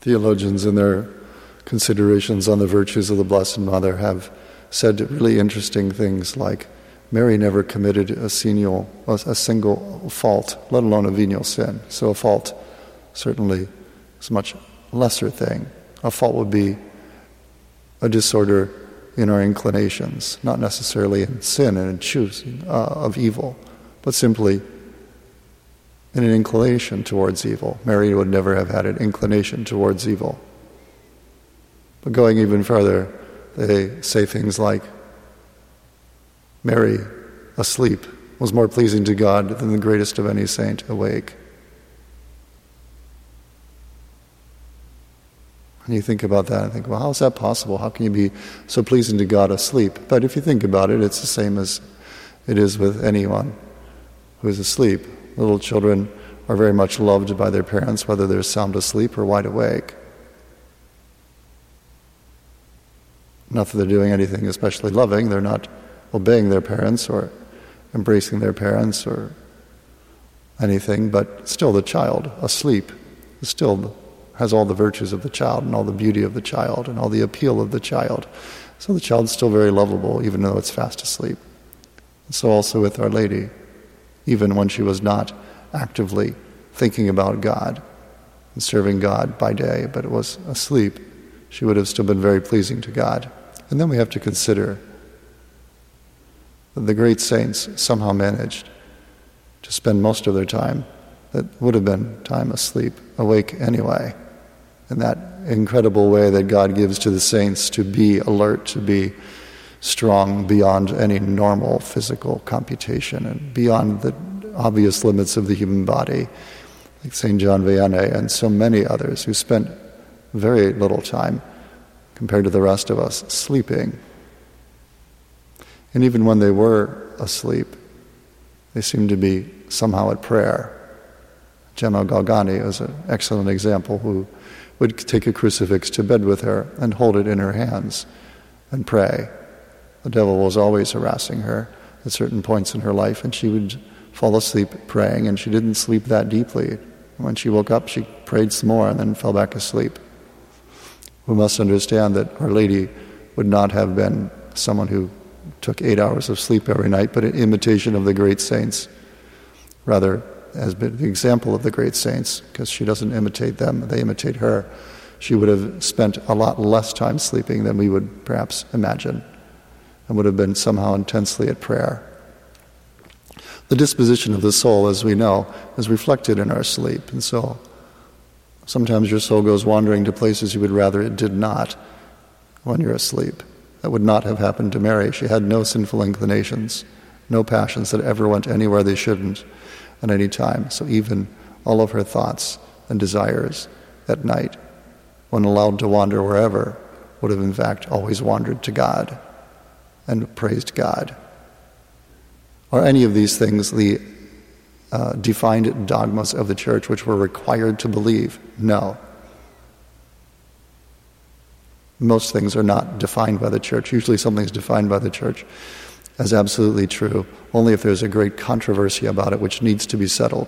Theologians in their considerations on the virtues of the Blessed Mother have said really interesting things like Mary never committed a single fault, let alone a venial sin. So a fault certainly is a much lesser thing. A fault would be a disorder in our inclinations, not necessarily in sin and in choosing of evil, but simply in an inclination towards evil. Mary would never have had an inclination towards evil. But going even further, they say things like, Mary, asleep, was more pleasing to God than the greatest of any saint awake. And you think about that and think, well, how is that possible? How can you be so pleasing to God asleep? But if you think about it, it's the same as it is with anyone who is asleep. Little children are very much loved by their parents, whether they're sound asleep or wide awake. Not that they're doing anything especially loving, they're not obeying their parents or embracing their parents or anything, but still the child, asleep, still has all the virtues of the child and all the beauty of the child and all the appeal of the child. So the child's still very lovable, even though it's fast asleep. And so also with Our Lady, even when she was not actively thinking about God and serving God by day, but was asleep, she would have still been very pleasing to God. And then we have to consider that the great saints somehow managed to spend most of their time that would have been time asleep, awake anyway, in that incredible way that God gives to the saints to be alert, to be strong beyond any normal physical computation and beyond the obvious limits of the human body, like St. John Vianney and so many others who spent very little time compared to the rest of us sleeping. And even when they were asleep, they seemed to be somehow at prayer. Gemma Galgani is an excellent example who would take a crucifix to bed with her and hold it in her hands and pray. The devil was always harassing her at certain points in her life, and she would fall asleep praying, and she didn't sleep that deeply. When she woke up, she prayed some more and then fell back asleep. We must understand that Our Lady would not have been someone who took 8 hours of sleep every night, but an imitation of the great saints. Rather, has been the example of the great saints, because she doesn't imitate them, they imitate her. She would have spent a lot less time sleeping than we would perhaps imagine, and would have been somehow intensely at prayer. The disposition of the soul, as we know, is reflected in our sleep, and so sometimes your soul goes wandering to places you would rather it did not when you're asleep. That would not have happened to Mary. She had no sinful inclinations, no passions that ever went anywhere they shouldn't at any time. So even all of her thoughts and desires at night, when allowed to wander wherever, would have in fact always wandered to God and praised God. Are any of these things the defined dogmas of the Church which we're required to believe? No. Most things are not defined by the Church. Usually something's defined by the Church as absolutely true only if there's a great controversy about it which needs to be settled.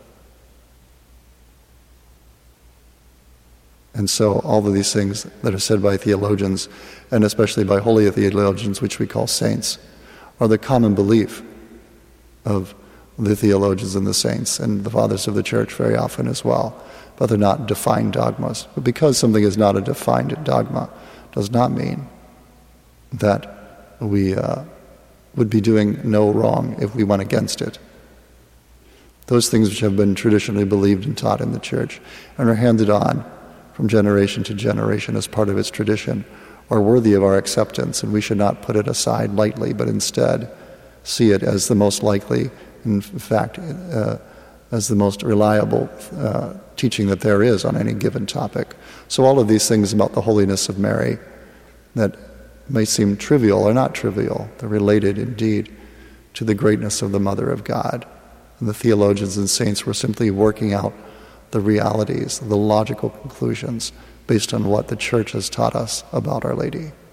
And so all of these things that are said by theologians, and especially by holy theologians, which we call saints, are the common belief of the theologians and the saints and the fathers of the Church very often as well. But they're not defined dogmas. But because something is not a defined dogma does not mean that we would be doing no wrong if we went against it. Those things which have been traditionally believed and taught in the Church and are handed on from generation to generation as part of its tradition are worthy of our acceptance, and we should not put it aside lightly, but instead see it as the most likely, in fact, as the most reliable teaching that there is on any given topic. So all of these things about the holiness of Mary that may seem trivial are not trivial. They're related indeed to the greatness of the Mother of God. And the theologians and saints were simply working out the realities, the logical conclusions based on what the Church has taught us about Our Lady.